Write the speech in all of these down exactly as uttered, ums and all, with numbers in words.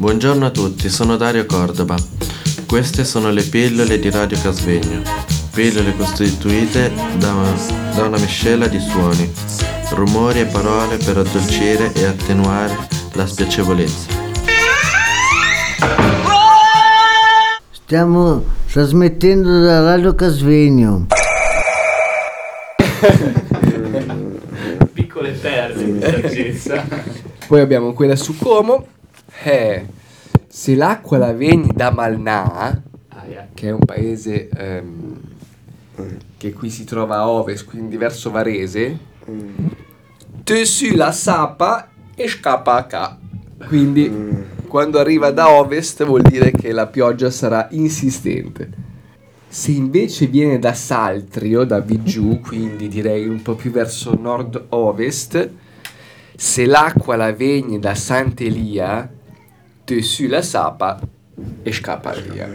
Buongiorno a tutti, sono Dario Cordova. Queste sono le pillole di Radio Casvegno. Pillole costituite da una, da una miscela di suoni, rumori e parole per addolcire e attenuare la spiacevolezza. Stiamo trasmettendo da Radio Casvegno. Piccole perle di saggezza. Poi abbiamo quella su Como. Eh, se l'acqua la vieni da Malnà, Ah, yeah. che è un paese ehm, che qui si trova a ovest, quindi verso Varese, te su la sapa e scappa a ca. Quindi quando arriva da ovest vuol dire che la pioggia sarà insistente. Se invece viene da Saltrio, da Vigiù, quindi direi un po' più verso nord-ovest, se l'acqua la viene da Sant'Elia, te su la sapa e scappa via.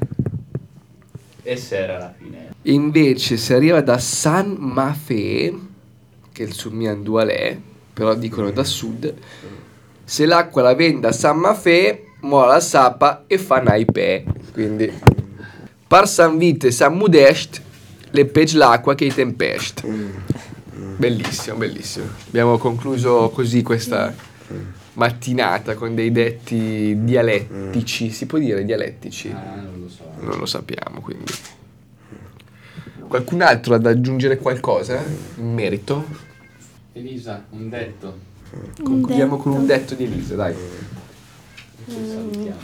E sera alla fine. Invece se arriva da San Mafè, che il Summian Dualè, però dicono da sud, se l'acqua la viene da San Mafè, mola la sapa e fa naipè. Quindi par San Vite e San Mudest, le pegge l'acqua che i tempest. Bellissimo, bellissimo. Abbiamo concluso così questa mattinata con dei detti dialettici. Si può dire dialettici? Ah, non lo so. Non lo sappiamo, quindi. Qualcun altro ha da aggiungere qualcosa in merito? Elisa, un detto. Concludiamo con un detto di Elisa, dai. Ci salutiamo.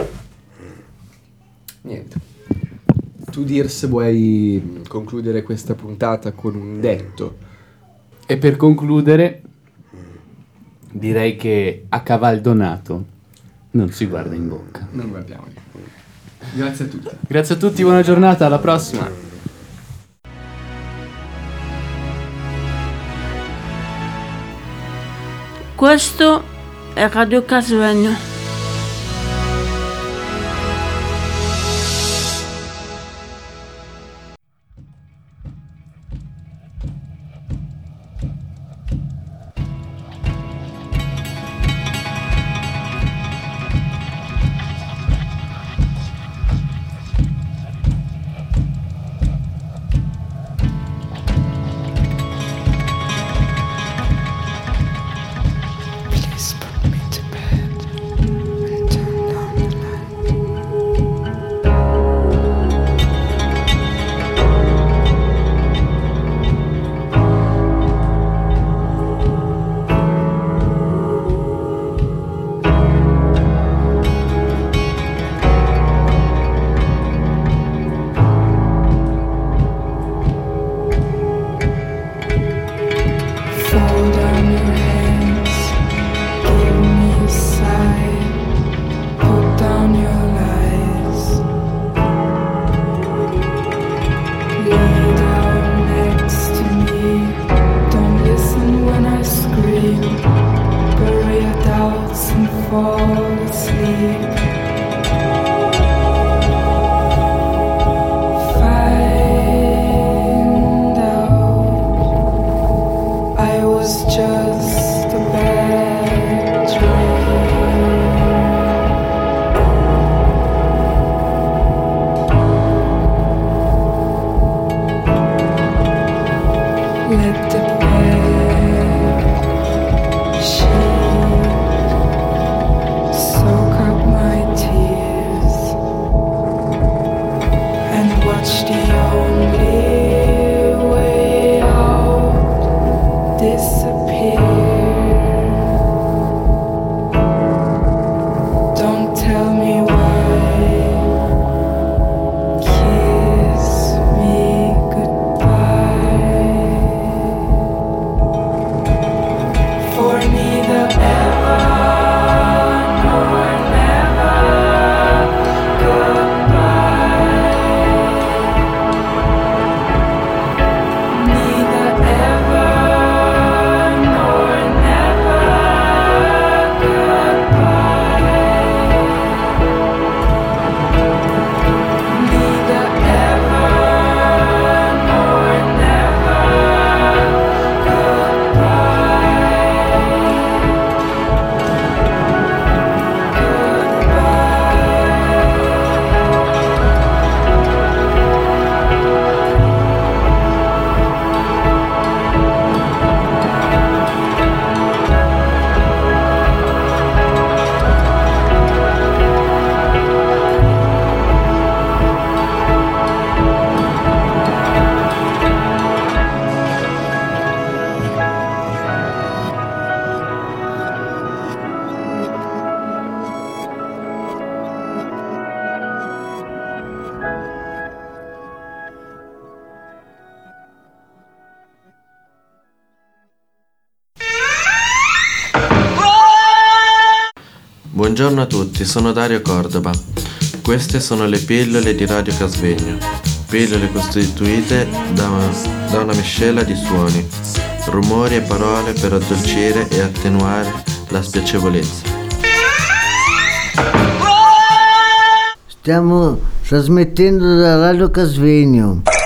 Niente. Tu Dirce vuoi concludere questa puntata con un detto? E per concludere, direi che a cavaldonato non si guarda in bocca. Non lo abbiamo lì. Grazie a tutti. Grazie a tutti, buona giornata, alla prossima. Questo è Radio Casvegno. Please put me to bed. Buongiorno a tutti, sono Dario Cordova. Queste sono le pillole di Radio Casvegno. Pillole costituite da una, da una miscela di suoni, rumori e parole per addolcire e attenuare la spiacevolezza. Stiamo trasmettendo da Radio Casvegno.